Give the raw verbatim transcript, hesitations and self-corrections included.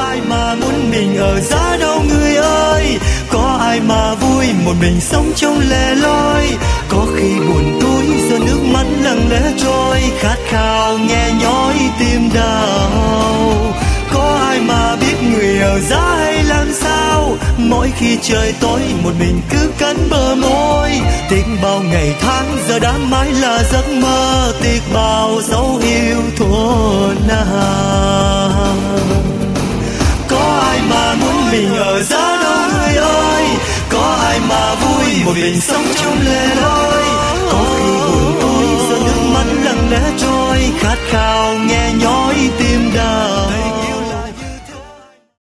ai mà muốn mình ở giá đâu người ơi, có ai mà vui một mình sống trong lẻ loi, có khi buồn tối giờ nước mắt lặng lẽ trôi, khát khao nghe nhói tim đau. Có ai mà biết người ở giá hay làm sao, mỗi khi trời tối một mình cứ cắn bờ môi, tiếc bao ngày tháng giờ đã mãi là giấc mơ, tiếc bao dấu yêu thuở nào. Có ai mà muốn mình ở giá đâu người ơi, có ai mà vui một mình sống trong lẻ loi, có khi buồn tối giờ nước mắt lặng lẽ trôi, khát khao nghe nhói tim đau.